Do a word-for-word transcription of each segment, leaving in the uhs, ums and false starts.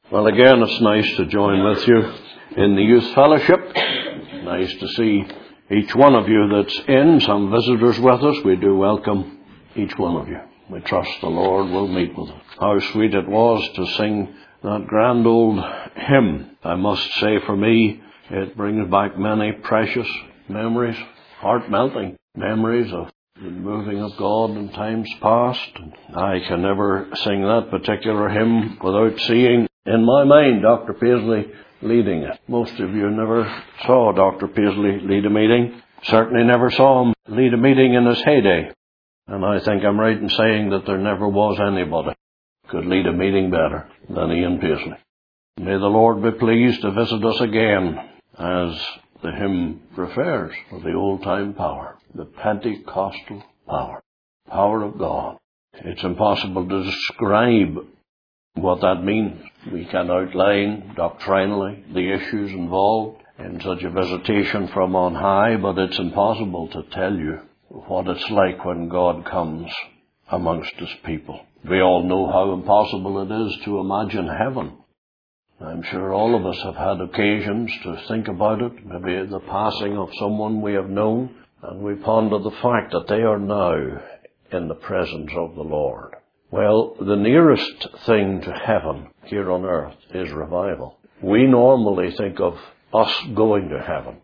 Well, again, it's nice to join with you in the youth fellowship. Nice to see each one of you that's in, some visitors with us. We do welcome each one of you. We trust the Lord will meet with us. How sweet it was to sing that grand old hymn. I must say, for me, it brings back many precious memories, heart-melting memories of the moving of God in times past. I can never sing that particular hymn without seeing in my mind Doctor Paisley leading it. Most of you never saw Doctor Paisley lead a meeting. Certainly never saw him lead a meeting in his heyday. And I think I'm right in saying that there never was anybody could lead a meeting better than Ian Paisley. May the Lord be pleased to visit us again, as the hymn refers to the old-time power, the Pentecostal power, power of God. It's impossible to describe what that means. We can outline doctrinally the issues involved in such a visitation from on high, but it's impossible to tell you what it's like when God comes amongst His people. We all know how impossible it is to imagine heaven. I'm sure all of us have had occasions to think about it, maybe the passing of someone we have known, and we ponder the fact that they are now in the presence of the Lord. Well, the nearest thing to heaven here on earth is revival. We normally think of us going to heaven.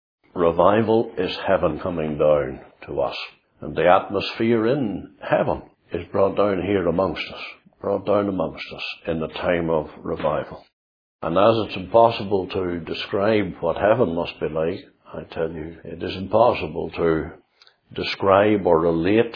Revival is heaven coming down to us. And the atmosphere in heaven is brought down here amongst us, brought down amongst us in the time of revival. And as it's impossible to describe what heaven must be like, I tell you, it is impossible to describe or relate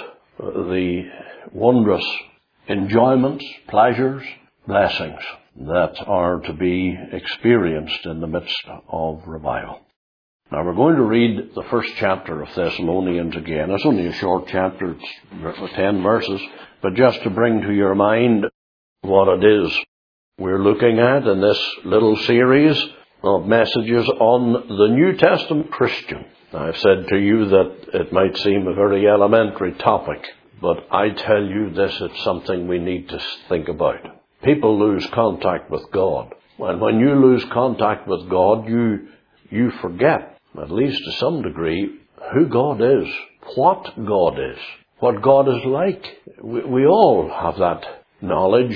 the wondrous enjoyments, pleasures, blessings that are to be experienced in the midst of revival. Now we're going to read the first chapter of Thessalonians again. It's only a short chapter, it's ten verses, but just to bring to your mind what it is we're looking at in this little series of messages on the New Testament Christian. I've said to you that it might seem a very elementary topic, but I tell you this, it's something we need to think about. People lose contact with God. And when you lose contact with God, you you forget, at least to some degree, who God is, what God is, what God is like. We, we all have that knowledge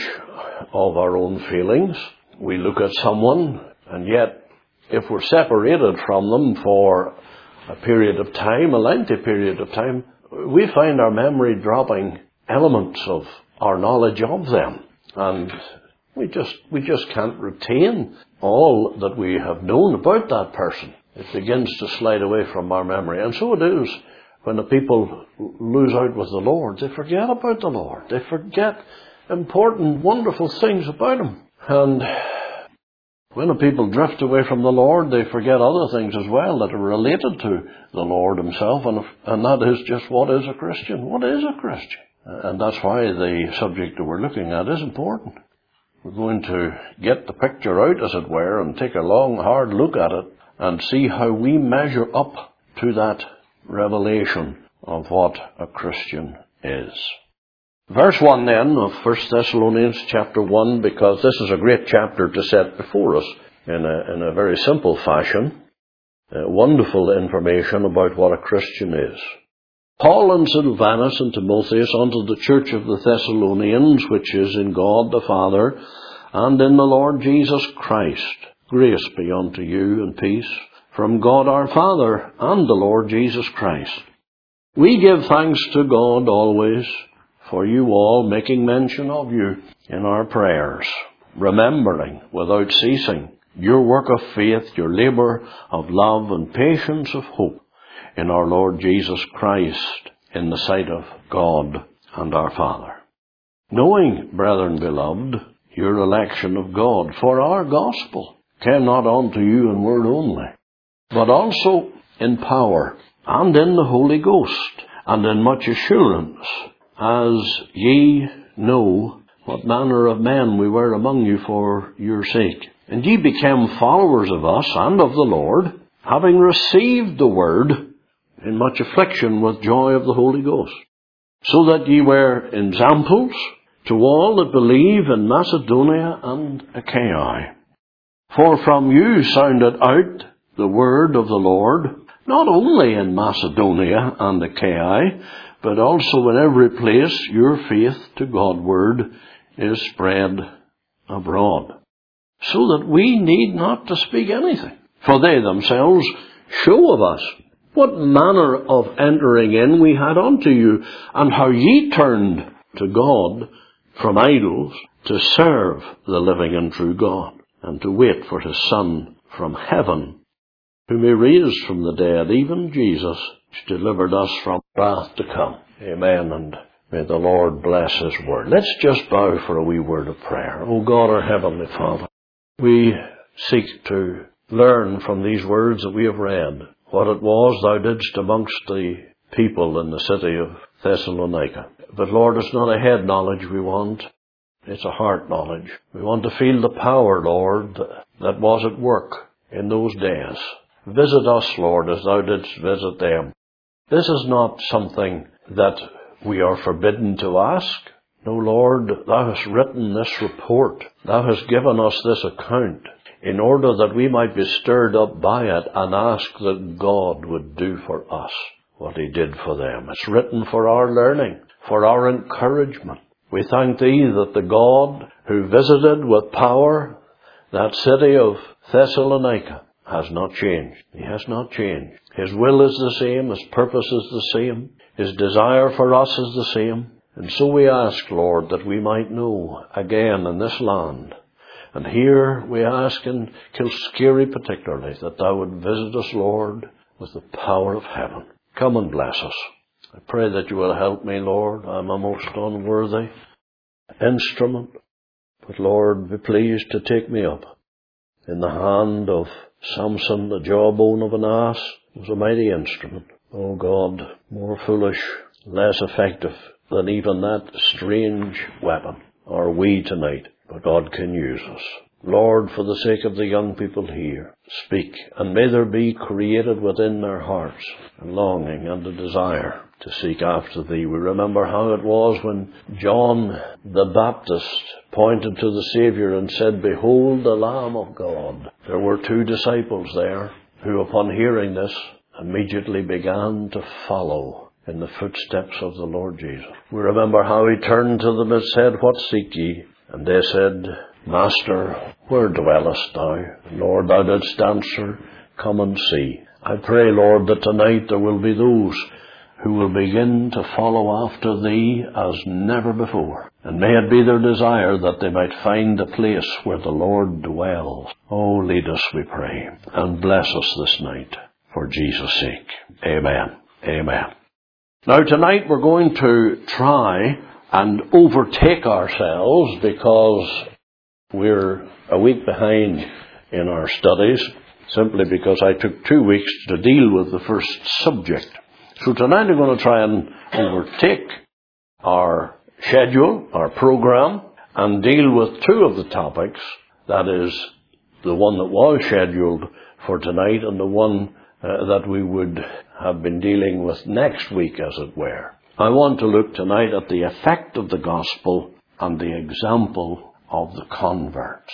of our own feelings. We look at someone, and yet if we're separated from them for a period of time, a lengthy period of time, we find our memory dropping elements of our knowledge of them. And we just we just can't retain all that we have known about that person. It begins to slide away from our memory. And so it is when the people lose out with the Lord. They forget about the Lord. They forget important, wonderful things about Him. And when the people drift away from the Lord, they forget other things as well that are related to the Lord Himself. And, and that is just, what is a Christian? What is a Christian? And that's why the subject that we're looking at is important. We're going to get the picture out, as it were, and take a long, hard look at it and see how we measure up to that revelation of what a Christian is. Verse one then of First Thessalonians chapter one, because this is a great chapter to set before us in a, in a very simple fashion. Uh, wonderful information about what a Christian is. Paul and Silvanus and Timotheus unto the church of the Thessalonians, which is in God the Father, and in the Lord Jesus Christ. Grace be unto you and peace from God our Father and the Lord Jesus Christ. We give thanks to God always for you all, making mention of you in our prayers, remembering without ceasing your work of faith, your labour of love and patience of hope in our Lord Jesus Christ, in the sight of God and our Father. Knowing, brethren beloved, your election of God, for our gospel came not unto you in word only, but also in power, and in the Holy Ghost, and in much assurance, as ye know what manner of men we were among you for your sake. And ye became followers of us and of the Lord, having received the word in much affliction with joy of the Holy Ghost, so that ye were ensamples to all that believe in Macedonia and Achaia. For from you sounded out the word of the Lord, not only in Macedonia and Achaia, but also in every place your faith to Godward is spread abroad, so that we need not to speak anything. For they themselves show of us what manner of entering in we had unto you, and how ye turned to God from idols to serve the living and true God, and to wait for his Son from heaven, whom he raised from the dead, even Jesus, which delivered us from wrath to come. Amen, and may the Lord bless his word. Let's just bow for a wee word of prayer. O God, our Heavenly Father, we seek to learn from these words that we have read what it was thou didst amongst the people in the city of Thessalonica. But Lord, it's not a head knowledge we want, it's a heart knowledge. We want to feel the power, Lord, that was at work in those days. Visit us, Lord, as thou didst visit them. This is not something that we are forbidden to ask. No, Lord, thou hast written this report. Thou hast given us this account in order that we might be stirred up by it and ask that God would do for us what he did for them. It's written for our learning, for our encouragement. We thank thee that the God who visited with power that city of Thessalonica has not changed. He has not changed. His will is the same. His purpose is the same. His desire for us is the same. And so we ask, Lord, that we might know again in this land. And here we ask in Kilskerry particularly that thou would visit us, Lord, with the power of heaven. Come and bless us. I pray that you will help me, Lord. I'm a most unworthy instrument. But Lord, be pleased to take me up. In the hand of Samson, the jawbone of an ass, was a mighty instrument. Oh God, more foolish, less effective than even that strange weapon are we tonight. But God can use us. Lord, for the sake of the young people here, speak, and may there be created within their hearts a longing and a desire to seek after thee. We remember how it was when John the Baptist pointed to the Saviour and said, Behold the Lamb of God. There were two disciples there who, upon hearing this, immediately began to follow in the footsteps of the Lord Jesus. We remember how he turned to them and said, What seek ye? And they said, Master, where dwellest thou? Lord, thou didst answer, Come and see. I pray, Lord, that tonight there will be those who will begin to follow after thee as never before. And may it be their desire that they might find the place where the Lord dwells. Oh, lead us, we pray, and bless us this night for Jesus' sake. Amen. Amen. Now tonight we're going to try and overtake ourselves because we're a week behind in our studies, simply because I took two weeks to deal with the first subject. So tonight I'm going to try and overtake our schedule, our program, and deal with two of the topics. That is, the one that was scheduled for tonight and the one uh, that we would have been dealing with next week, as it were. I want to look tonight at the effect of the gospel and the example of the converts.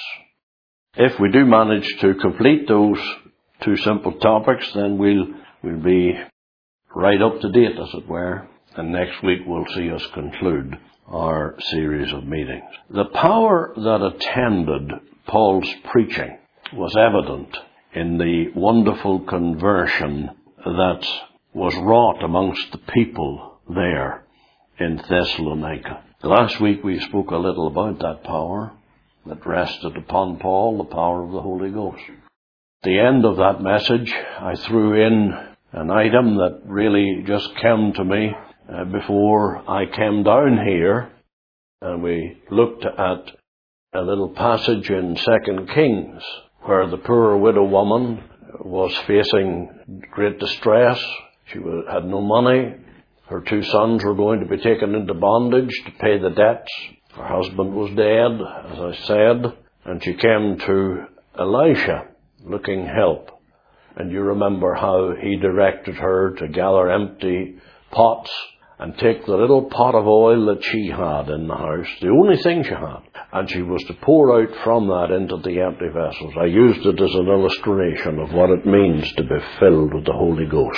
If we do manage to complete those two simple topics, then we'll, we'll be right up to date, as it were, and next week we'll see us conclude our series of meetings. The power that attended Paul's preaching was evident in the wonderful conversion that was wrought amongst the people there in Thessalonica. Last week we spoke a little about that power that rested upon Paul, the power of the Holy Ghost. At the end of that message, I threw in an item that really just came to me uh, before I came down here, and we looked at a little passage in Second Kings where the poor widow woman was facing great distress. She had no money. Her two sons were going to be taken into bondage to pay the debts. Her husband was dead, as I said, and she came to Elisha looking help. And you remember how he directed her to gather empty pots and take the little pot of oil that she had in the house, the only thing she had, and she was to pour out from that into the empty vessels. I used it as an illustration of what it means to be filled with the Holy Ghost.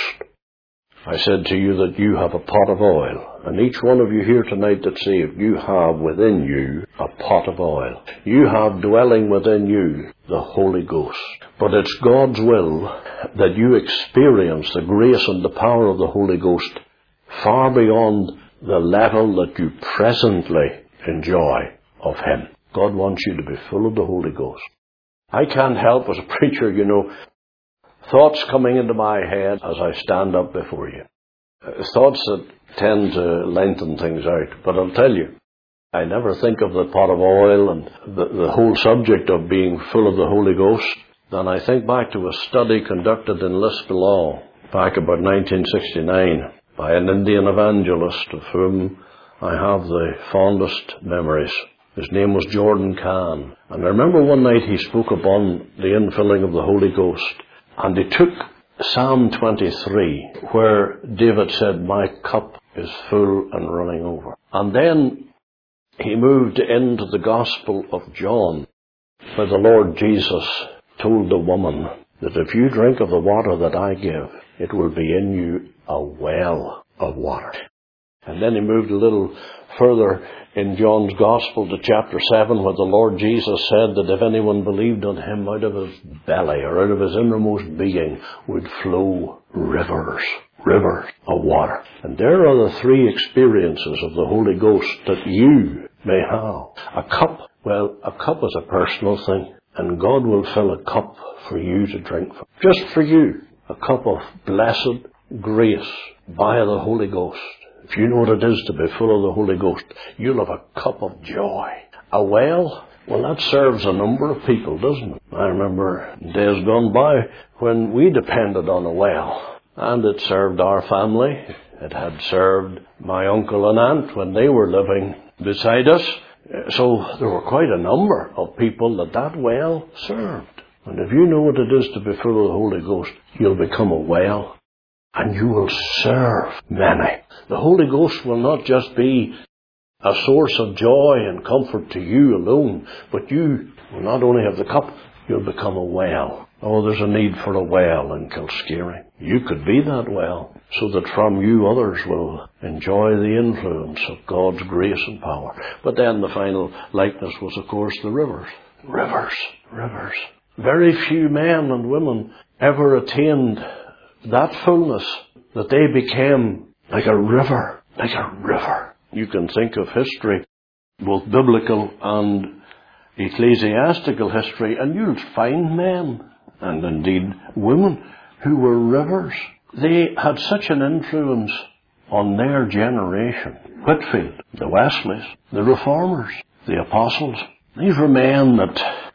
I said to you that you have a pot of oil, and each one of you here tonight that's saved, you have within you a pot of oil. You have dwelling within you the Holy Ghost. But it's God's will that you experience the grace and the power of the Holy Ghost far beyond the level that you presently enjoy of Him. God wants you to be full of the Holy Ghost. I can't help, as a preacher, you know, thoughts coming into my head as I stand up before you. Uh, thoughts that tend to lengthen things out. But I'll tell you, I never think of the pot of oil and the, the whole subject of being full of the Holy Ghost. Then I think back to a study conducted in Lisbon back about nineteen sixty-nine by an Indian evangelist of whom I have the fondest memories. His name was Jordan Kahn. And I remember one night he spoke upon the infilling of the Holy Ghost. And he took Psalm twenty-three, where David said, "My cup is full and running over." And then he moved into the Gospel of John, where the Lord Jesus told the woman that if you drink of the water that I give, it will be in you a well of water. And then he moved a little further in John's Gospel to chapter seven, where the Lord Jesus said that if anyone believed on Him, out of his belly or out of his innermost being would flow rivers, rivers of water. And there are the three experiences of the Holy Ghost that you may have. A cup, well, a cup is a personal thing, and God will fill a cup for you to drink from. Just for you, a cup of blessed grace by the Holy Ghost. If you know what it is to be full of the Holy Ghost, you'll have a cup of joy. A well, well, that serves a number of people, doesn't it? I remember days gone by when we depended on a well, and it served our family. It had served my uncle and aunt when they were living beside us. So there were quite a number of people that that well served. And if you know what it is to be full of the Holy Ghost, you'll become a well. And you will serve many. The Holy Ghost will not just be a source of joy and comfort to you alone, but you will not only have the cup, you'll become a well. Oh, there's a need for a well in Kilskeery. You could be that well, so that from you others will enjoy the influence of God's grace and power. But then the final likeness was, of course, the rivers. Rivers, rivers. Very few men and women ever attained that fullness, that they became like a river, like a river. You can think of history, both biblical and ecclesiastical history, and you'll find men, and indeed women, who were rivers. They had such an influence on their generation. Whitefield, the Wesleys, the Reformers, the Apostles. These were men that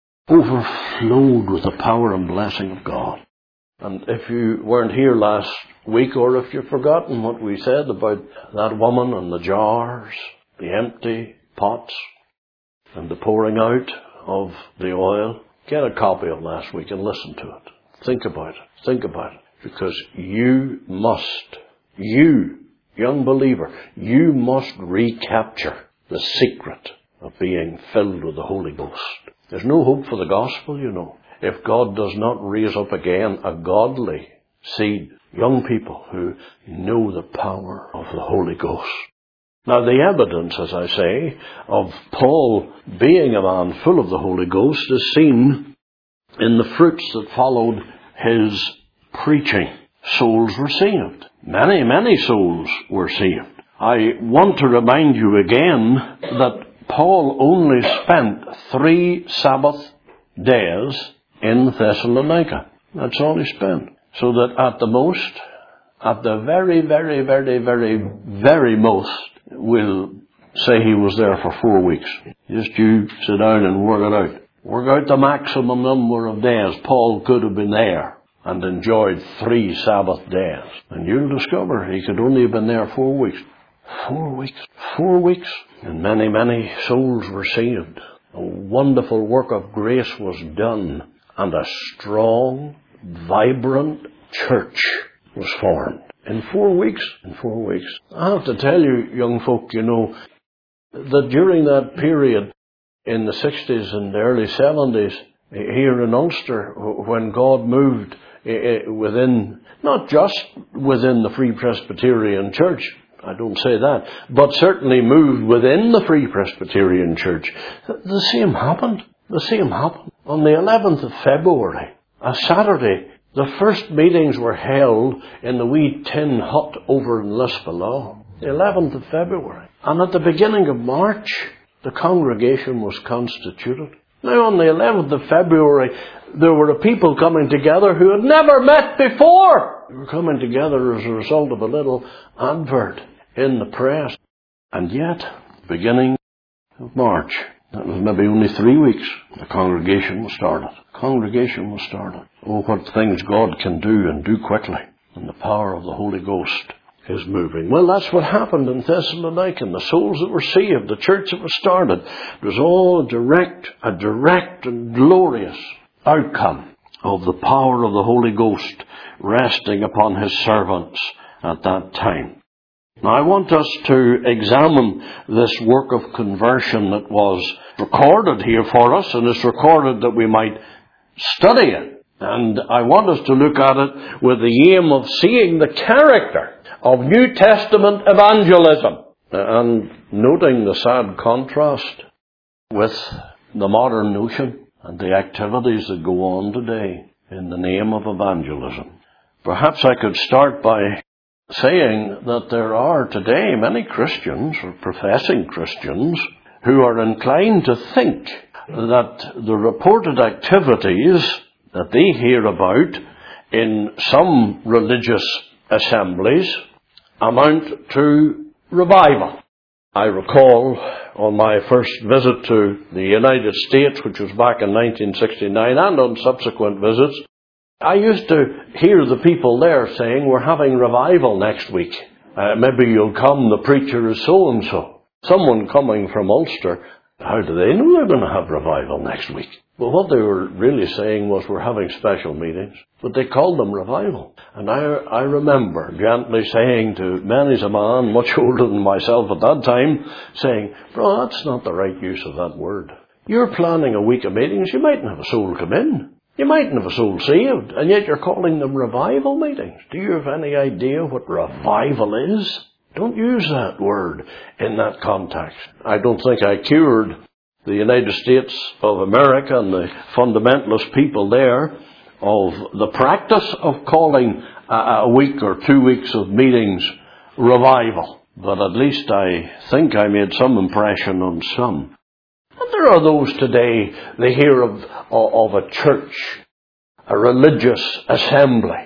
overflowed with the power and blessing of God. And if you weren't here last week, or if you've forgotten what we said about that woman and the jars, the empty pots, and the pouring out of the oil, get a copy of last week and listen to it. Think about it. Think about it. Because you must, you, young believer, you must recapture the secret of being filled with the Holy Ghost. There's no hope for the gospel, you know, if God does not raise up again a godly seed, young people who know the power of the Holy Ghost. Now, the evidence, as I say, of Paul being a man full of the Holy Ghost is seen in the fruits that followed his preaching. Souls were saved. Many, many souls were saved. I want to remind you again that Paul only spent three Sabbath days in Thessalonica. That's all he spent. So that at the most, at the very, very, very, very, very most, we'll say he was there for four weeks. Just you sit down and work it out. Work out the maximum number of days Paul could have been there and enjoyed three Sabbath days. And you'll discover he could only have been there four weeks. Four weeks. Four weeks. And many, many souls were saved. A wonderful work of grace was done. And a strong, vibrant church was formed. In four weeks. In four weeks. I have to tell you, young folk, you know, that during that period in the sixties and the early seventies, here in Ulster, when God moved within, not just within the Free Presbyterian Church, I don't say that, but certainly moved within the Free Presbyterian Church, the same happened. The same happened. On the eleventh of February, a Saturday, the first meetings were held in the wee tin hut over in Lisbon, the eleventh of February. And at the beginning of March, the congregation was constituted. Now, on the eleventh of February, there were a people coming together who had never met before. They were coming together as a result of a little advert in the press. And yet, beginning of March, that was maybe only three weeks, the congregation was started. Congregation was started. Oh, what things God can do and do quickly. And the power of the Holy Ghost is moving. Well, that's what happened in Thessalonica. The souls that were saved, the church that was started, it was all a direct, a direct and glorious outcome of the power of the Holy Ghost resting upon His servants at that time. Now, I want us to examine this work of conversion that was recorded here for us, and it's recorded that we might study it. And I want us to look at it with the aim of seeing the character of New Testament evangelism, and noting the sad contrast with the modern notion and the activities that go on today in the name of evangelism. Perhaps I could start by saying that there are today many Christians, or professing Christians, who are inclined to think that the reported activities that they hear about in some religious assemblies amount to revival. I recall on my first visit to the United States, which was back in nineteen sixty-nine, and on subsequent visits, I used to hear the people there saying, we're having revival next week. Uh, maybe you'll come, the preacher is so-and-so. Someone coming from Ulster, how do they know they're going to have revival next week? Well, what they were really saying was, we're having special meetings. But they called them revival. And I, I remember gently saying to many's a man, much older than myself at that time, saying, bro, that's not the right use of that word. You're planning a week of meetings, you mightn't have a soul come in. You mightn't have a soul saved, and yet you're calling them revival meetings. Do you have any idea what revival is? Don't use that word in that context. I don't think I cured the United States of America and the fundamentalist people there of the practice of calling a week or two weeks of meetings revival. But at least I think I made some impression on some. And there are those today, they hear of, of a church, a religious assembly,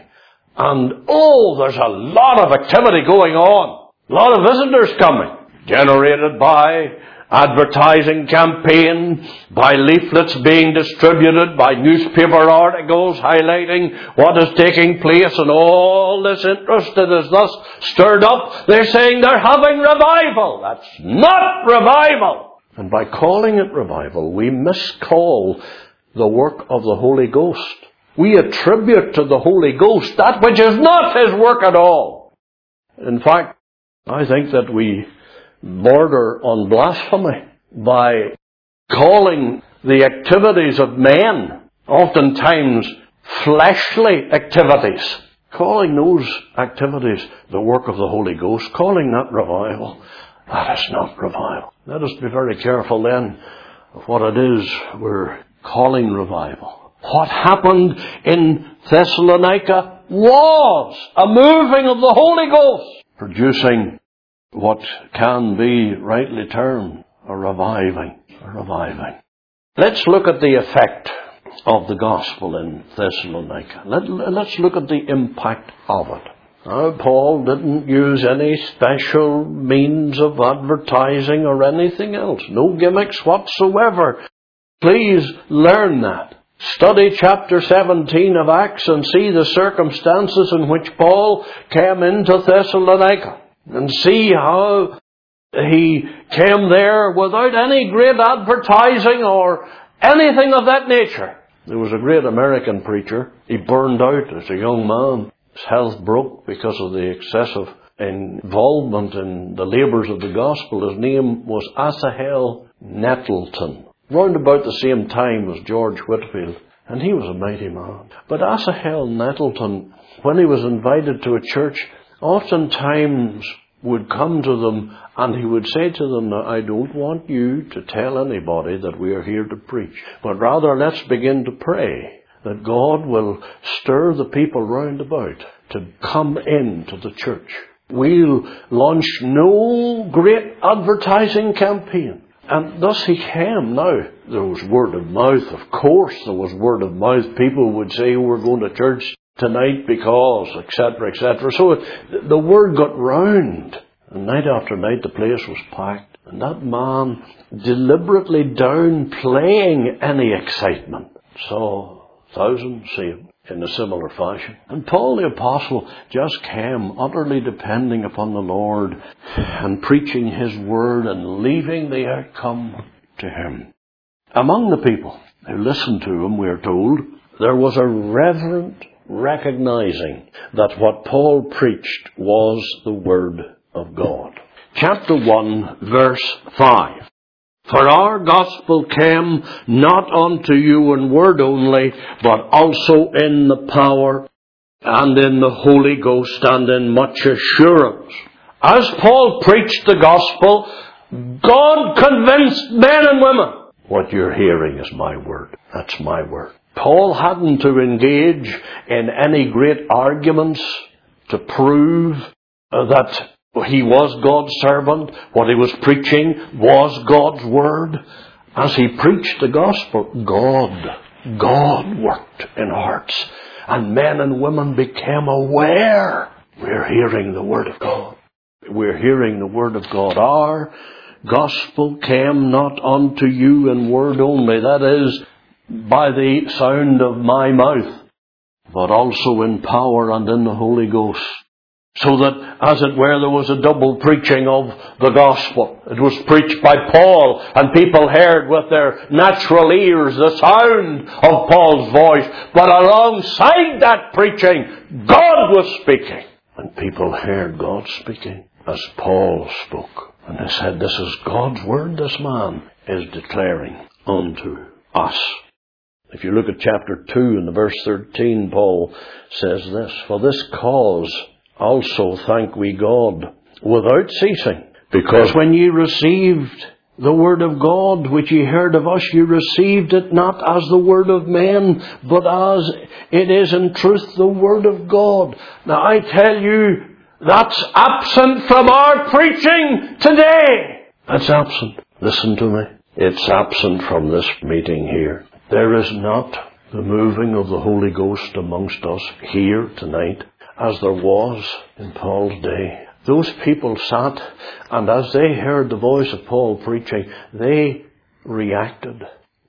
and oh, there's a lot of activity going on. A lot of visitors coming, generated by advertising campaign, by leaflets being distributed, by newspaper articles highlighting what is taking place, and all this interest that is thus stirred up. They're saying they're having revival. That's not revival. And by calling it revival, we miscall the work of the Holy Ghost. We attribute to the Holy Ghost that which is not His work at all. In fact, I think that we border on blasphemy by calling the activities of men, oftentimes fleshly activities, calling those activities the work of the Holy Ghost, calling that revival. That is not revival. Let us be very careful then of what it is we're calling revival. What happened in Thessalonica was a moving of the Holy Ghost, producing what can be rightly termed a reviving, a reviving. Let's look at the effect of the gospel in Thessalonica. Let, let's look at the impact of it. Now, Paul didn't use any special means of advertising or anything else. No gimmicks whatsoever. Please learn that. Study chapter seventeen of Acts and see the circumstances in which Paul came into Thessalonica. And see how he came there without any great advertising or anything of that nature. There was a great American preacher. He burned out as a young man. His health broke because of the excessive involvement in the labours of the gospel. His name was Asahel Nettleton. Round about the same time was George Whitefield, and he was a mighty man. But Asahel Nettleton, when he was invited to a church, oftentimes would come to them and he would say to them, "Now, I don't want you to tell anybody that we are here to preach, but rather let's begin to pray that God will stir the people round about to come into the church. We'll launch no great advertising campaign." And thus he came. Now, there was word of mouth, of course, there was word of mouth. People would say, "Oh, we're going to church tonight because," et cetera, et cetera. So the word got round. And night after night the place was packed. And that man, deliberately downplaying any excitement, saw thousands saved in a similar fashion. And Paul the Apostle just came, utterly depending upon the Lord and preaching His word and leaving the outcome to Him. Among the people who listened to him, we are told, there was a reverent recognizing that what Paul preached was the Word of God. Chapter one, verse five. "For our gospel came not unto you in word only, but also in the power and in the Holy Ghost and in much assurance." As Paul preached the gospel, God convinced men and women, "What you're hearing is my word. That's my word." Paul hadn't to engage in any great arguments to prove that he was God's servant. What he was preaching was God's word. As he preached the gospel, God, God worked in hearts. And men and women became aware. We're hearing the word of God. We're hearing the word of God. Our gospel came not unto you in word only, that is, by the sound of my mouth, but also in power and in the Holy Ghost. So that, as it were, there was a double preaching of the gospel. It was preached by Paul, and people heard with their natural ears the sound of Paul's voice. But alongside that preaching, God was speaking. And people heard God speaking as Paul spoke. And they said, "This is God's word this man is declaring unto us." If you look at chapter two and the verse thirteen, Paul says this, "For this cause also thank we God without ceasing, because when ye received the word of God, which ye heard of us, ye received it not as the word of men, but as it is in truth the word of God." Now I tell you, that's absent from our preaching today. That's absent. Listen to me. It's absent from this meeting here. There is not the moving of the Holy Ghost amongst us here tonight as there was in Paul's day. Those people sat, and as they heard the voice of Paul preaching, they reacted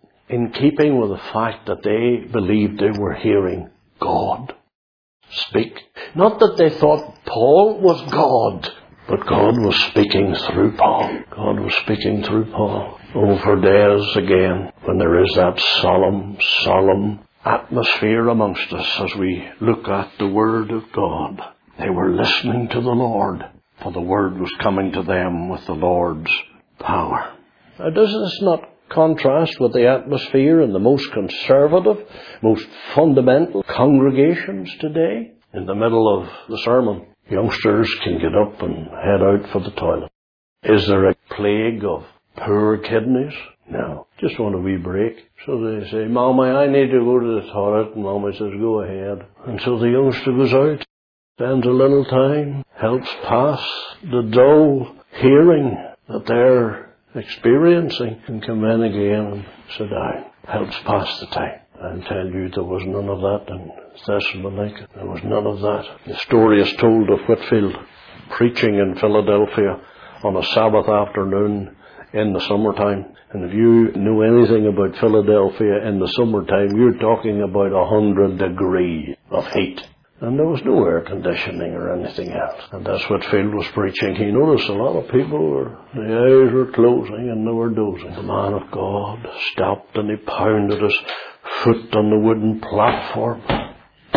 in keeping with the fact that they believed they were hearing God speak. Not that they thought Paul was God, but God was speaking through Paul. God was speaking through Paul. Oh, for days again, when there is that solemn, solemn atmosphere amongst us as we look at the Word of God. They were listening to the Lord, for the Word was coming to them with the Lord's power. Now, does this not contrast with the atmosphere in the most conservative, most fundamental congregations today? In the middle of the sermon, youngsters can get up and head out for the toilet. Is there a plague of poor kidneys? No. Just want a wee break. So they say, "Mommy, I need to go to the toilet." And Mommy says, "Go ahead." And so the youngster goes out, spends a little time, helps pass the dull hearing that they're experiencing, and come in again and sit down. Helps pass the time. I tell you, there was none of that in Thessalonica. There was none of that. The story is told of Whitefield preaching in Philadelphia on a Sabbath afternoon in the summertime. And if you know anything about Philadelphia in the summertime, you're talking about a hundred degrees of heat. And there was no air conditioning or anything else. And that's what Whitefield was preaching. He noticed a lot of people were, the eyes were closing and they were dozing. The man of God stopped and he pounded his foot on the wooden platform. And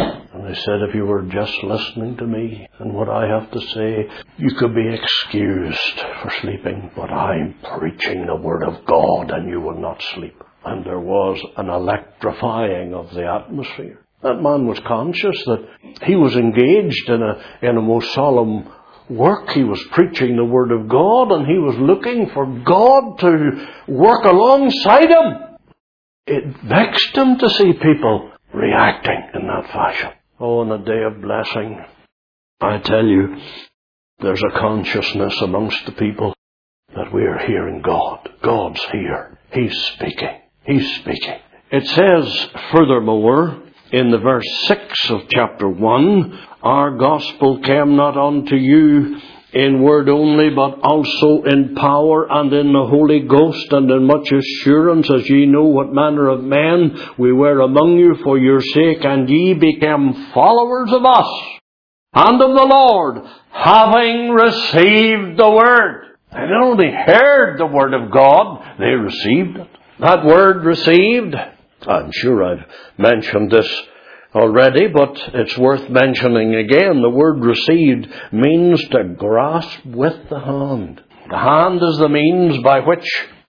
And they said, if you were just listening to me and what I have to say, you could be excused for sleeping. But I'm preaching the Word of God and you will not sleep. And there was an electrifying of the atmosphere. That man was conscious that he was engaged in a, in a most solemn work. He was preaching the Word of God and he was looking for God to work alongside him. It vexed him to see people reacting in that fashion. Oh, in a day of blessing, I tell you, there's a consciousness amongst the people that we are hearing God. God's here. He's speaking. He's speaking. It says, furthermore, in the verse six of chapter one, our gospel came not unto you in word only, but also in power and in the Holy Ghost, and in much assurance, as ye know what manner of men we were among you for your sake, and ye became followers of us and of the Lord, having received the word. They not only heard the word of God, they received it. That word received, I'm sure I've mentioned this already, but it's worth mentioning again. The word received means to grasp with the hand. The hand is the means by which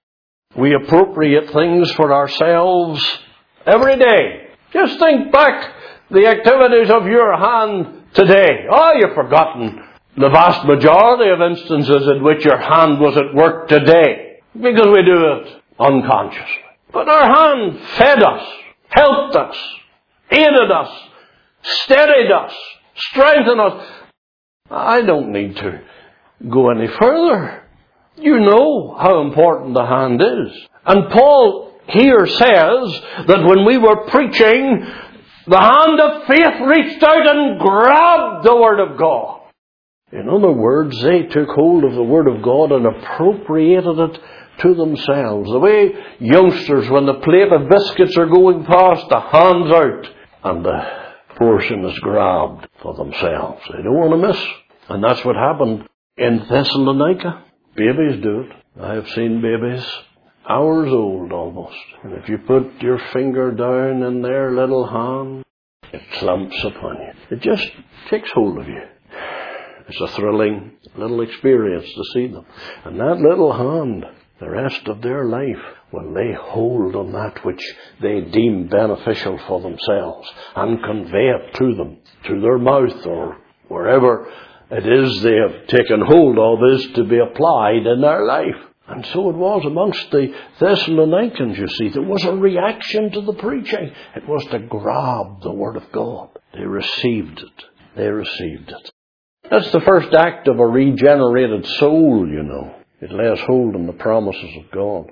we appropriate things for ourselves every day. Just think back the activities of your hand today. Oh, you've forgotten the vast majority of instances in which your hand was at work today, because we do it unconsciously. But our hand fed us, helped us, aided us, steadied us, strengthened us. I don't need to go any further. You know how important the hand is. And Paul here says that when we were preaching, the hand of faith reached out and grabbed the Word of God. In other words, they took hold of the Word of God and appropriated it to themselves. The way youngsters, when the plate of biscuits are going past, the hand's out and the portion is grabbed for themselves. They don't want to miss. And that's what happened in Thessalonica. Babies do it. I have seen babies hours old almost. And if you put your finger down in their little hand, it clamps upon you. It just takes hold of you. It's a thrilling little experience to see them. And that little hand, the rest of their life, will lay hold on that which they deem beneficial for themselves and convey it to them, to their mouth or wherever it is they have taken hold of, is to be applied in their life. And so it was amongst the Thessalonians, you see. There was a reaction to the preaching. It was to grab the Word of God. They received it. They received it. That's the first act of a regenerated soul, you know. It lays hold on the promises of God.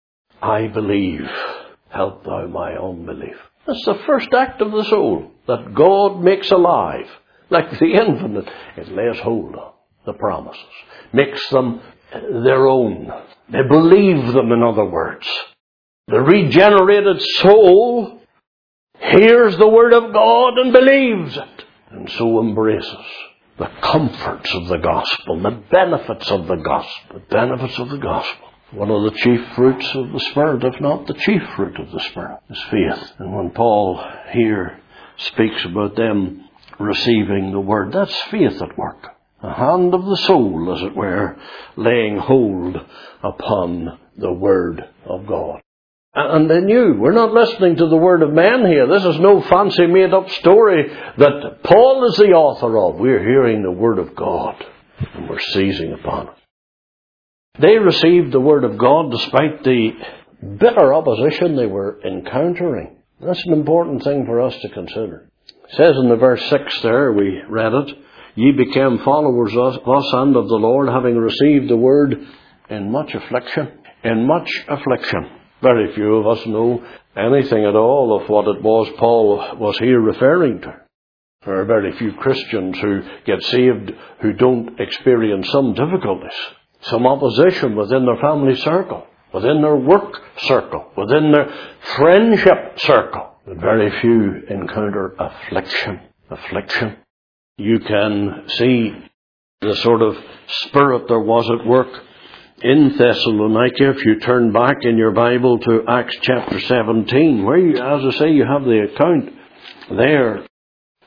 I believe, help thou my unbelief. That's the first act of the soul that God makes alive. Like the infinite, it lays hold on the promises. Makes them their own. They believe them, in other words. The regenerated soul hears the Word of God and believes it, and so embraces the comforts of the gospel, the benefits of the gospel, the benefits of the gospel. One of the chief fruits of the Spirit, if not the chief fruit of the Spirit, is faith. And when Paul here speaks about them receiving the Word, that's faith at work. The hand of the soul, as it were, laying hold upon the Word of God. And they knew, we're not listening to the word of man here. This is no fancy made-up story that Paul is the author of. We're hearing the Word of God, and we're seizing upon it. They received the Word of God despite the bitter opposition they were encountering. That's an important thing for us to consider. It says in the verse six there, we read it, ye became followers of us and of the Lord, having received the Word in much affliction. In much affliction. Very few of us know anything at all of what it was Paul was here referring to. There are very few Christians who get saved who don't experience some difficulties, some opposition within their family circle, within their work circle, within their friendship circle. But very few encounter affliction. Affliction. You can see the sort of spirit there was at work in Thessalonica, if you turn back in your Bible to Acts chapter seventeen, where, you, as I say, you have the account there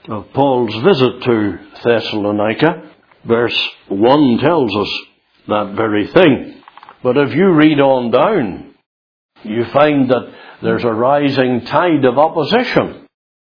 of Paul's visit to Thessalonica. Verse one tells us that very thing. But if you read on down, you find that there's a rising tide of opposition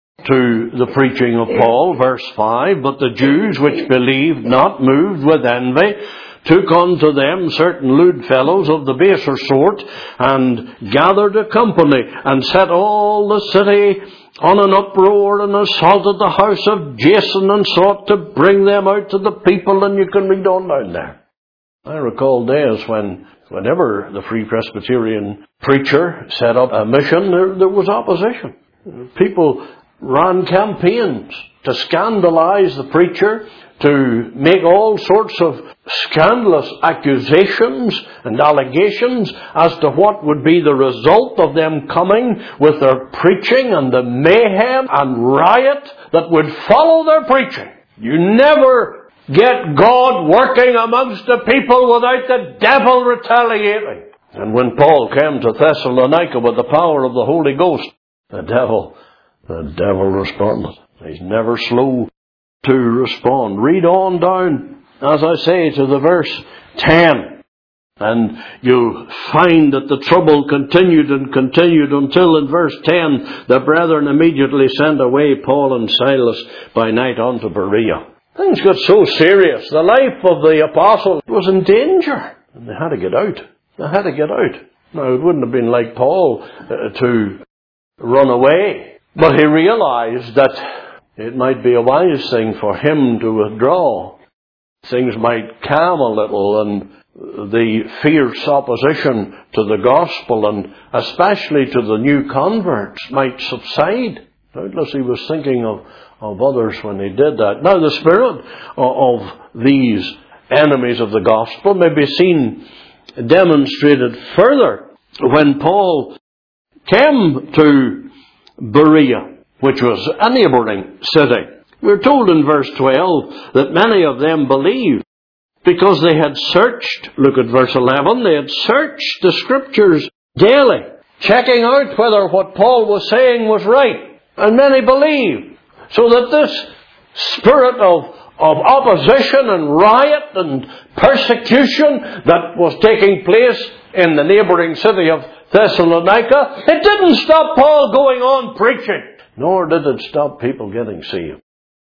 to the preaching of Paul. Verse five, but the Jews which believed not, moved with envy, took unto them certain lewd fellows of the baser sort, and gathered a company, and set all the city on an uproar, and assaulted the house of Jason, and sought to bring them out to the people. And you can read on down there. I recall days when, whenever the Free Presbyterian preacher set up a mission, there, there was opposition. People ran campaigns to scandalize the preacher, to make all sorts of scandalous accusations and allegations as to what would be the result of them coming with their preaching, and the mayhem and riot that would follow their preaching. You never get God working amongst the people without the devil retaliating. And when Paul came to Thessalonica with the power of the Holy Ghost, the devil, the devil responded. He's never slow to respond. Read on down, as I say, to the verse ten. And you'll find that the trouble continued and continued until in verse ten, the brethren immediately sent away Paul and Silas by night unto Berea. Things got so serious. The life of the apostle was in danger. And they had to get out. They had to get out. Now, it wouldn't have been like Paul uh, to run away. But he realized that it might be a wise thing for him to withdraw. Things might calm a little, and the fierce opposition to the gospel, and especially to the new converts, might subside. Doubtless he was thinking of, of others when he did that. Now, the spirit of, of these enemies of the gospel may be seen demonstrated further when Paul came to Berea, which was a neighbouring city. We're told in verse twelve that many of them believed because they had searched, look at verse eleven, they had searched the Scriptures daily, checking out whether what Paul was saying was right. And many believed. So that this spirit of, of opposition and riot and persecution that was taking place in the neighbouring city of Thessalonica, it didn't stop Paul going on preaching. Nor did it stop people getting saved.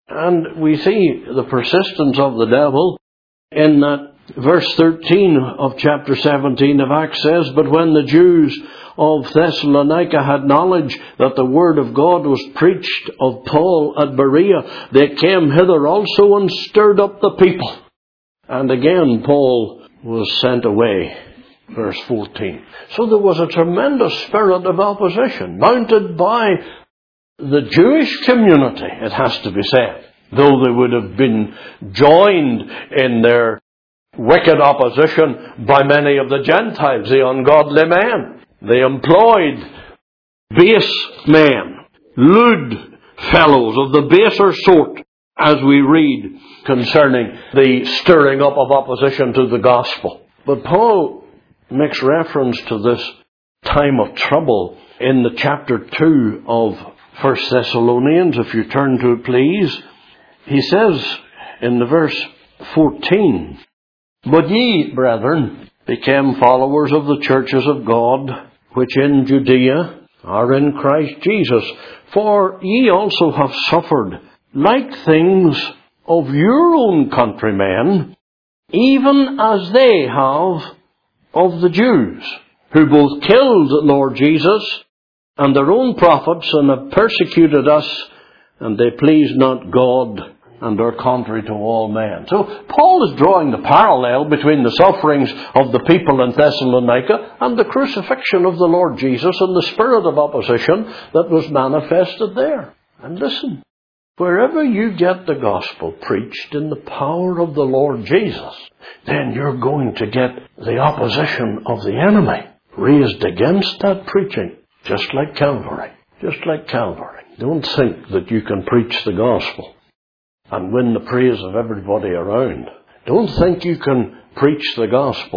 And we see the persistence of the devil in that verse thirteen of chapter seventeen of Acts says, but when the Jews of Thessalonica had knowledge that the word of God was preached of Paul at Berea, they came hither also and stirred up the people. And again Paul was sent away. Verse fourteen. So there was a tremendous spirit of opposition mounted by the Jewish community, it has to be said, though they would have been joined in their wicked opposition by many of the Gentiles, the ungodly men. They employed base men, lewd fellows of the baser sort, as we read concerning the stirring up of opposition to the gospel. But Paul makes reference to this time of trouble in the chapter two of First Thessalonians, if you turn to it, please. He says in the verse fourteen, but ye, brethren, became followers of the churches of God, which in Judea are in Christ Jesus. For ye also have suffered like things of your own countrymen, even as they have of the Jews, who both killed the Lord Jesus and their own prophets, and have persecuted us, and they please not God, and are contrary to all men. So Paul is drawing the parallel between the sufferings of the people in Thessalonica and the crucifixion of the Lord Jesus and the spirit of opposition that was manifested there. And listen, wherever you get the gospel preached in the power of the Lord Jesus, then you're going to get the opposition of the enemy raised against that preaching. Just like Calvary. Just like Calvary. Don't think that you can preach the gospel and win the praise of everybody around. Don't think you can preach the gospel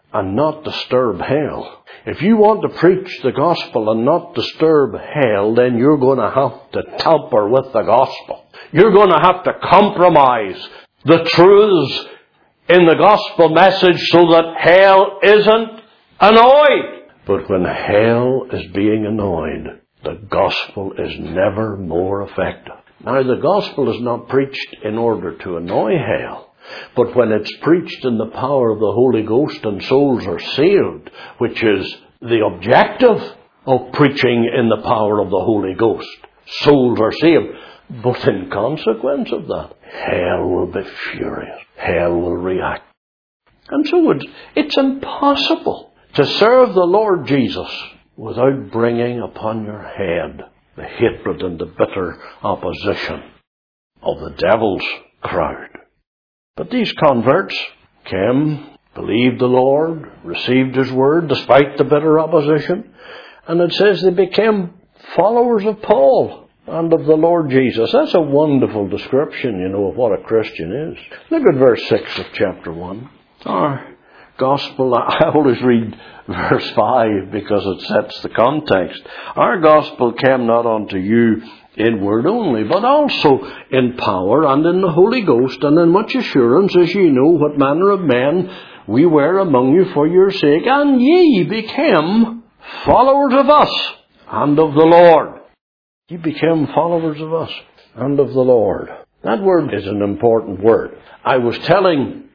and not disturb hell. If you want to preach the gospel and not disturb hell, then you're going to have to tamper with the gospel. You're going to have to compromise the truths in the gospel message so that hell isn't annoyed. But when hell is being annoyed, the gospel is never more effective. Now, the gospel is not preached in order to annoy hell, but when it's preached in the power of the Holy Ghost and souls are saved, which is the objective of preaching in the power of the Holy Ghost, souls are saved. But in consequence of that, hell will be furious. Hell will react. And so it's, it's impossible to serve the Lord Jesus without bringing upon your head the hatred and the bitter opposition of the devil's crowd. But these converts came, believed the Lord, received His word despite the bitter opposition, and it says they became followers of Paul and of the Lord Jesus. That's a wonderful description, you know, of what a Christian is. Look at verse six of chapter one. Our gospel, I always read verse five because it sets the context. Our gospel came not unto you in word only, but also in power and in the Holy Ghost, and in much assurance, as ye know what manner of men we were among you for your sake, and ye became followers of us and of the Lord. Ye became followers of us and of the Lord. That word is an important word. I was telling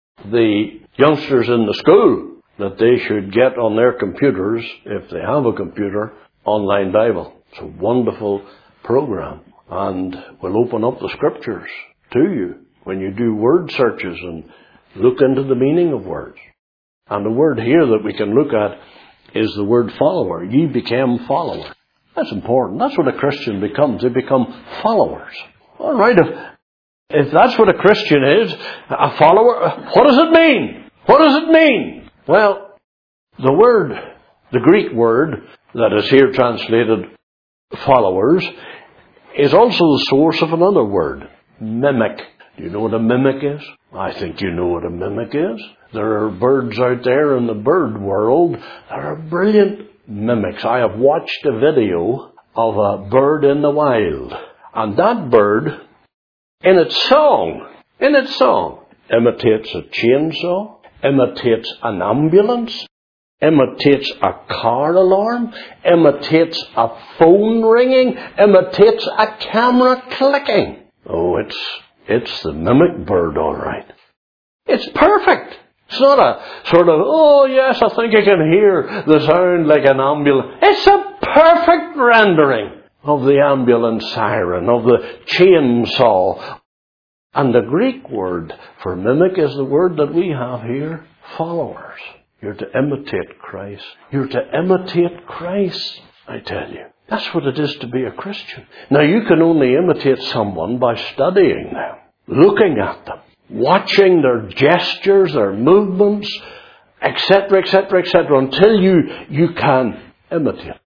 the youngsters in the school that they should get on their computers, if they have a computer, Online Bible. It's a wonderful program, and will open up the scriptures to you when you do word searches and look into the meaning of words. And the word here that we can look at is the word follower. Ye became followers. That's important. That's what a Christian becomes. They become followers. All right, if, if that's what a Christian is, a follower, what does it mean? What does it mean? Well, the word, the Greek word that is here translated followers, is also the source of another word, mimic. Do you know what a mimic is? I think you know what a mimic is. There are birds out there in the bird world that are brilliant mimics. I have watched a video of a bird in the wild, and that bird, in its song, in its song, imitates a chainsaw, imitates an ambulance, imitates a car alarm, imitates a phone ringing, imitates a camera clicking. Oh, it's it's the mimic bird, all right. It's perfect. It's not a sort of, oh yes, I think I can hear the sound like an ambulance. It's a perfect rendering of the ambulance siren, of the chainsaw. And the Greek word for mimic is the word that we have here, followers. You're to imitate Christ. You're to imitate Christ, I tell you. That's what it is to be a Christian. Now, you can only imitate someone by studying them, looking at them, watching their gestures, their movements, et cetera, et cetera, et cetera, until you, you can imitate.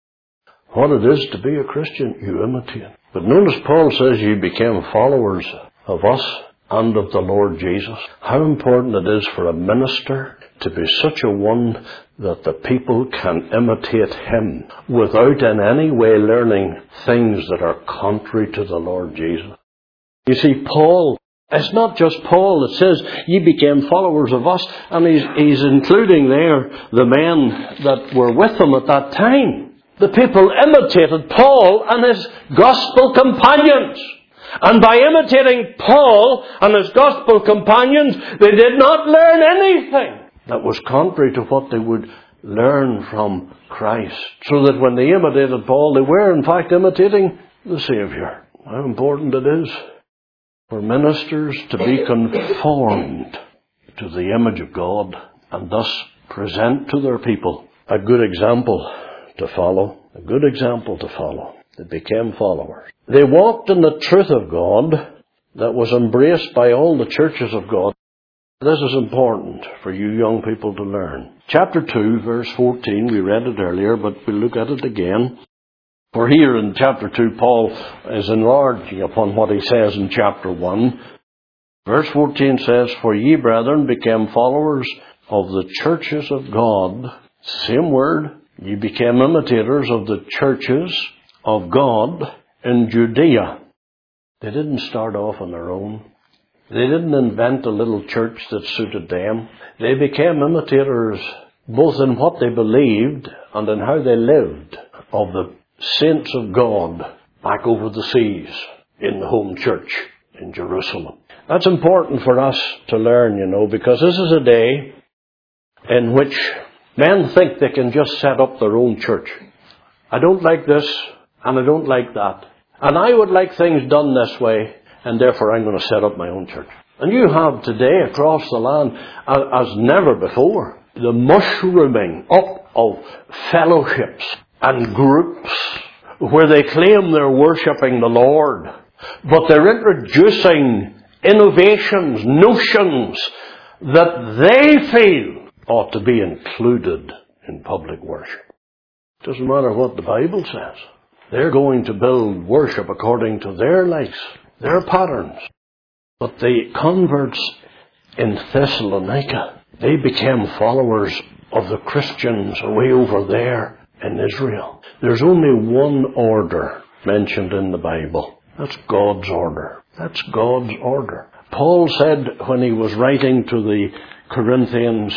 What it is to be a Christian, you imitate. But notice Paul says you became followers of us and of the Lord Jesus. How important it is for a minister to be such a one that the people can imitate him without in any way learning things that are contrary to the Lord Jesus. You see, Paul, it's not just Paul that says, ye became followers of us, and he's, he's including there the men that were with him at that time. The people imitated Paul and his gospel companions. And by imitating Paul and his gospel companions, they did not learn anything that was contrary to what they would learn from Christ. So that when they imitated Paul, they were in fact imitating the Saviour. How important it is for ministers to be conformed to the image of God and thus present to their people a good example to follow. A good example to follow. They became followers. They walked in the truth of God that was embraced by all the churches of God. This is important for you young people to learn. Chapter two, verse fourteen, we read it earlier, but we'll look at it again. For here in chapter two, Paul is enlarging upon what he says in chapter one. Verse fourteen says, for ye, brethren, became followers of the churches of God, same word, ye became imitators of the churches of God in Judea. They didn't start off on their own. They didn't invent a little church that suited them. They became imitators both in what they believed and in how they lived of the saints of God back over the seas in the home church in Jerusalem. That's important for us to learn, you know, because this is a day in which men think they can just set up their own church. I don't like this and I don't like that. And I would like things done this way, and therefore I'm going to set up my own church. And you have today across the land, as never before, the mushrooming up of fellowships and groups where they claim they're worshipping the Lord, but they're introducing innovations, notions that they feel ought to be included in public worship. It doesn't matter what the Bible says. They're going to build worship according to their likes, their patterns. But the converts in Thessalonica, they became followers of the Christians away over there in Israel. There's only one order mentioned in the Bible. That's God's order. That's God's order. Paul said when he was writing to the Corinthians,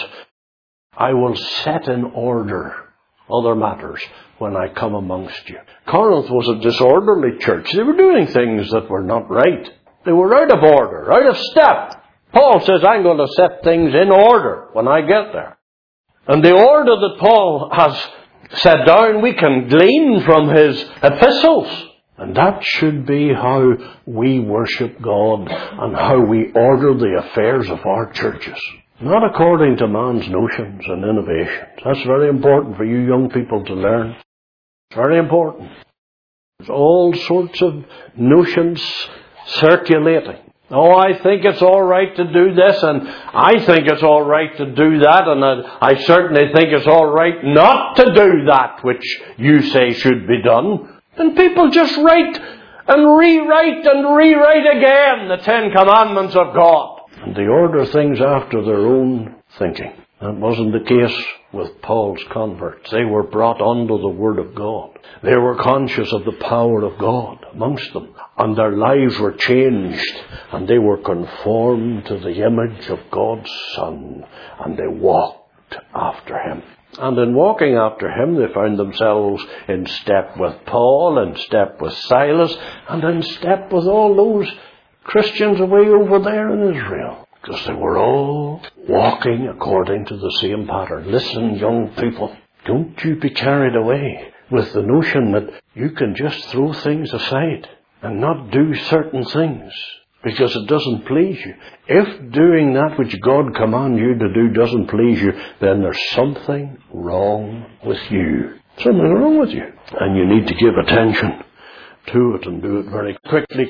I will set in order other matters when I come amongst you. Corinth was a disorderly church. They were doing things that were not right. They were out of order, out of step. Paul says, I'm going to set things in order when I get there. And the order that Paul has set down, we can glean from his epistles. And that should be how we worship God and how we order the affairs of our churches. Not according to man's notions and innovations. That's very important for you young people to learn. It's very important. There's all sorts of notions circulating. Oh, I think it's all right to do this, and I think it's all right to do that, and I, I certainly think it's all right not to do that which you say should be done. And people just write and rewrite and rewrite again the Ten Commandments of God. And they order things after their own thinking. That wasn't the case with Paul's converts. They were brought under the Word of God. They were conscious of the power of God amongst them. And their lives were changed. And they were conformed to the image of God's Son. And they walked after Him. And in walking after Him, they found themselves in step with Paul, in step with Silas, and in step with all those Christians away over there in Israel. Because they were all walking according to the same pattern. Listen, young people, don't you be carried away with the notion that you can just throw things aside and not do certain things because it doesn't please you. If doing that which God commands you to do doesn't please you, then there's something wrong with you. Something wrong with you. And you need to give attention to it and do it very quickly.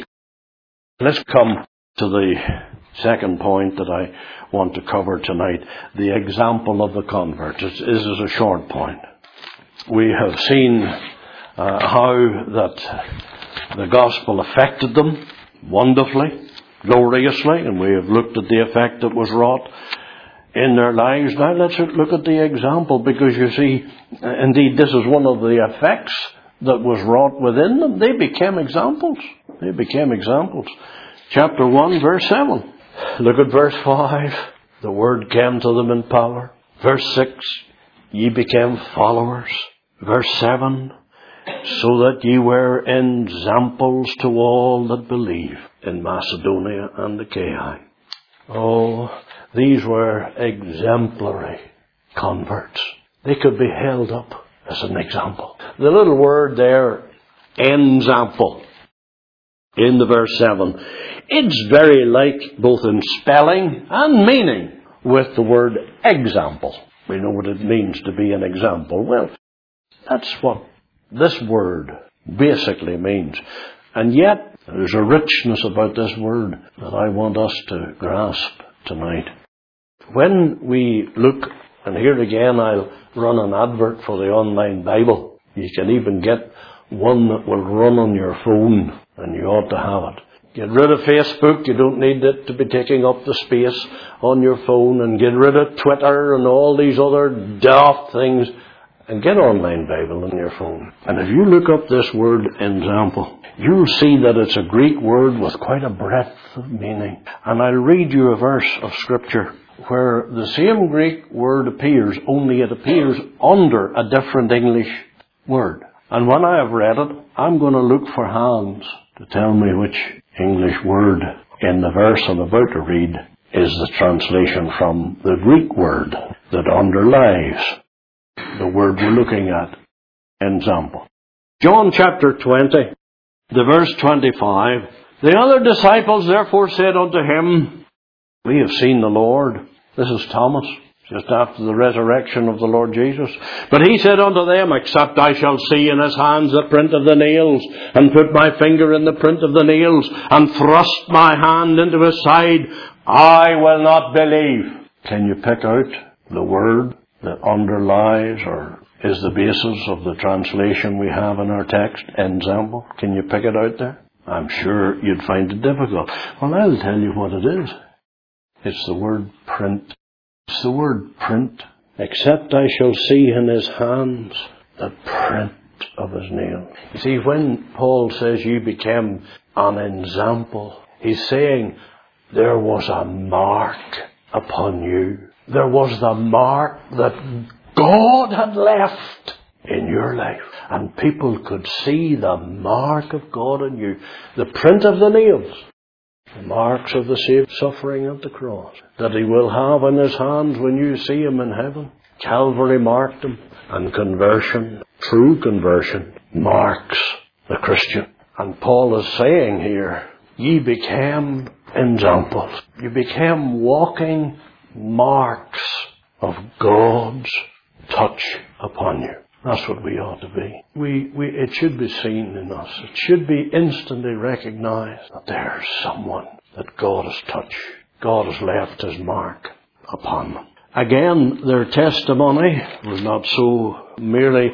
Let's come to the second point that I want to cover tonight, the example of the convert. This is a short point. We have seen uh, how that the gospel affected them wonderfully, gloriously, and we have looked at the effect that was wrought in their lives. Now let's look at the example, because you see, indeed this is one of the effects that was wrought within them. They became examples. They became examples. Chapter one, verse seven. Look at verse five. The word came to them in power. Verse six. Ye became followers. Verse seven. So that ye were ensamples to all that believe in Macedonia and Achaia. Oh, these were exemplary converts. They could be held up as an example. The little word there, ensample, in the verse seven, it's very like both in spelling and meaning with the word example. We know what it means to be an example. Well, that's what this word basically means. And yet, there's a richness about this word that I want us to grasp tonight. When we look, and here again I'll run an advert for the online Bible. You can even get one that will run on your phone, and you ought to have it. Get rid of Facebook. You don't need it to be taking up the space on your phone. And get rid of Twitter and all these other daft things. And get Online Bible on your phone. And if you look up this word ensample, you'll see that it's a Greek word with quite a breadth of meaning. And I'll read you a verse of Scripture where the same Greek word appears, only it appears under a different English word. And when I have read it, I'm going to look for hands to tell me which English word in the verse I'm about to read is the translation from the Greek word that underlies the word we're looking at, ensample. John chapter twenty, the verse twenty-five. The other disciples therefore said unto him, We have seen the Lord. This is Thomas, just after the resurrection of the Lord Jesus. But he said unto them, Except I shall see in his hands the print of the nails, and put my finger in the print of the nails, and thrust my hand into his side, I will not believe. Can you pick out the word that underlies or is the basis of the translation we have in our text, ensample? Can you pick it out there? I'm sure you'd find it difficult. Well, I'll tell you what it is. It's the word print. It's the word print. Except I shall see in his hands the print of his nail. You see, when Paul says you became an ensample, he's saying there was a mark upon you. There was the mark that God had left in your life. And people could see the mark of God in you. The print of the nails. The marks of the Saviour suffering at the cross. That he will have in his hands when you see him in heaven. Calvary marked him. And conversion, true conversion, marks the Christian. And Paul is saying here, ye became ensamples. You became walking marks of God's touch upon you. That's what we ought to be. We, we, it should be seen in us. It should be instantly recognized that there's someone that God has touched. God has left his mark upon them. Again, their testimony was not so merely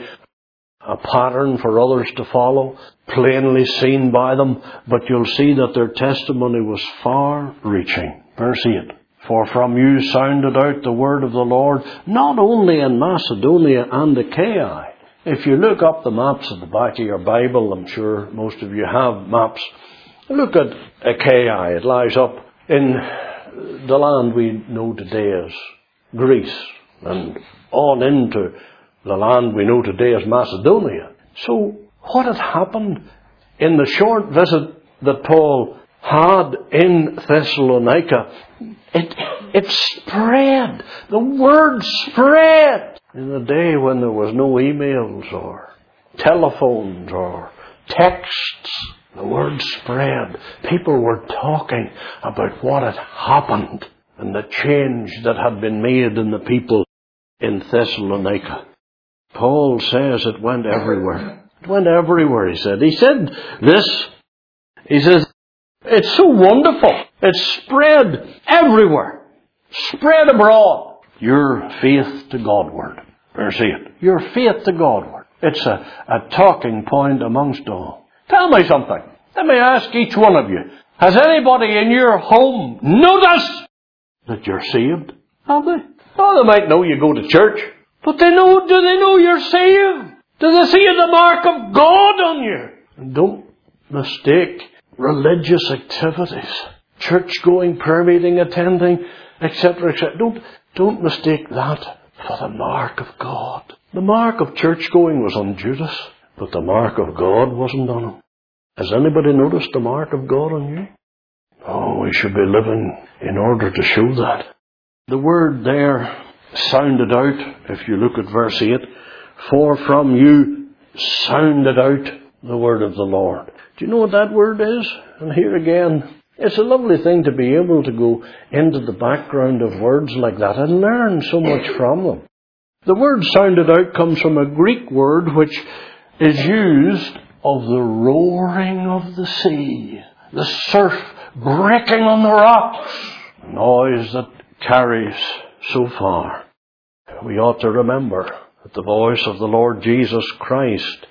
a pattern for others to follow, plainly seen by them, but you'll see that their testimony was far-reaching. Verse eight. For from you sounded out the word of the Lord, not only in Macedonia and Achaia. If you look up the maps at the back of your Bible, I'm sure most of you have maps, look at Achaia. It lies up in the land we know today as Greece, and on into the land we know today as Macedonia. So what had happened in the short visit that Paul had in Thessalonica, it, it spread. The word spread. In a day when there was no emails or telephones or texts, the word spread. People were talking about what had happened and the change that had been made in the people in Thessalonica. Paul says it went everywhere. It went everywhere, he said. He said this, he says, it's so wonderful. It's spread everywhere. Spread abroad. Your faith to Godward. Verse eight. Your faith to Godward. It's a, a talking point amongst all. Tell me something. Let me ask each one of you. Has anybody in your home noticed that you're saved? Have they? Oh, they might know you go to church. But they know, do they know you're saved? Do they see the mark of God on you? And don't mistake religious activities, church-going, prayer-meeting attending, et cetera, et cetera. Don't, don't mistake that for the mark of God. The mark of church-going was on Judas, but the mark of God wasn't on him. Has anybody noticed the mark of God on you? Oh, we should be living in order to show that. The word there sounded out, if you look at verse eight, for from you sounded out the word of the Lord. Do you know what that word is? And here again, it's a lovely thing to be able to go into the background of words like that and learn so much from them. The word sounded out comes from a Greek word which is used of the roaring of the sea, the surf breaking on the rocks, a noise that carries so far. We ought to remember that the voice of the Lord Jesus Christ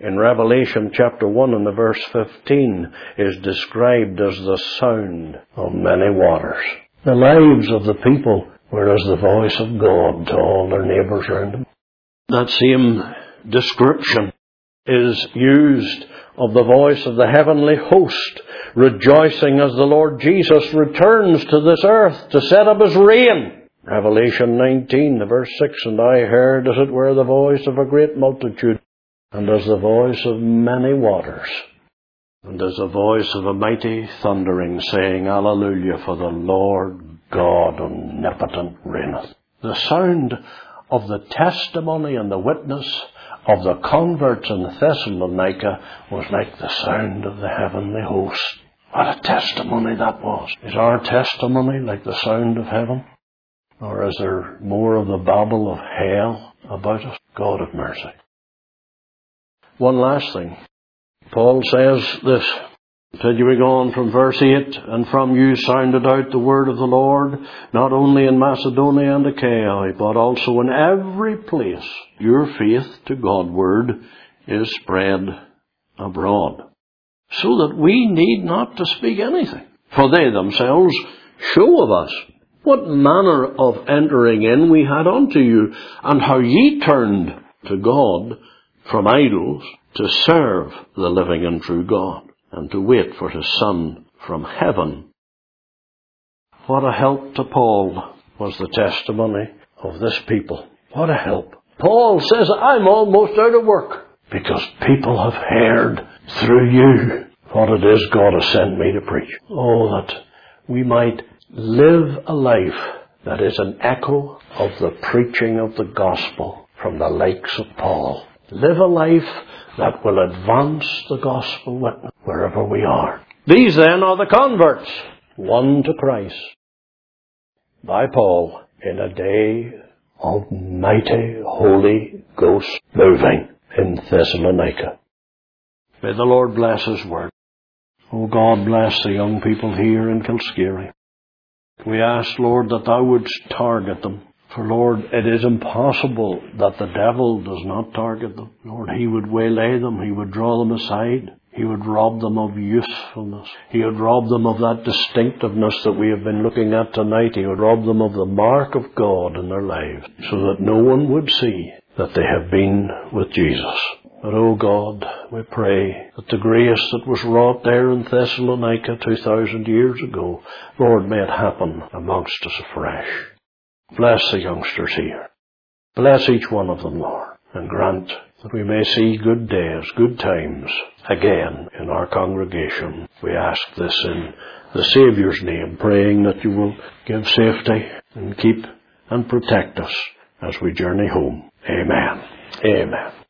in Revelation chapter one and the verse fifteen is described as the sound of many waters. The lives of the people were as the voice of God to all their neighbours around them. That same description is used of the voice of the heavenly host, rejoicing as the Lord Jesus returns to this earth to set up his reign. Revelation nineteen, the verse six, and I heard as it were the voice of a great multitude, and as the voice of many waters, and as the voice of a mighty thundering, saying, Hallelujah, for the Lord God omnipotent reigneth. The sound of the testimony and the witness of the converts in Thessalonica was like the sound of the heavenly host. What a testimony that was. Is our testimony like the sound of heaven? Or is there more of the babble of hell about us? God have mercy. One last thing. Paul says this, continuing on from verse eight, and from you sounded out the word of the Lord, not only in Macedonia and Achaia, but also in every place. Your faith to Godward is spread abroad, so that we need not to speak anything, for they themselves show of us what manner of entering in we had unto you, and how ye turned to God from idols to serve the living and true God, and to wait for his Son from heaven. What a help to Paul was the testimony of this people. What a help. Paul says, I'm almost out of work, because people have heard through you what it is God has sent me to preach. Oh, that we might live a life that is an echo of the preaching of the gospel from the likes of Paul. Live a life that will advance the gospel witness wherever we are. These then are the converts, won to Christ by Paul in a day of mighty Holy Ghost moving in Thessalonica. May the Lord bless his word. Oh God, bless the young people here in Kilscary. We ask, Lord, that thou wouldst target them. For, Lord, it is impossible that the devil does not target them. Lord, he would waylay them. He would draw them aside. He would rob them of usefulness. He would rob them of that distinctiveness that we have been looking at tonight. He would rob them of the mark of God in their lives, so that no one would see that they have been with Jesus. But, oh God, we pray that the grace that was wrought there in Thessalonica two thousand years ago, Lord, may it happen amongst us afresh. Bless the youngsters here. Bless each one of them, Lord, and grant that we may see good days, good times again in our congregation. We ask this in the Saviour's name, praying that you will give safety and keep and protect us as we journey home. Amen. Amen.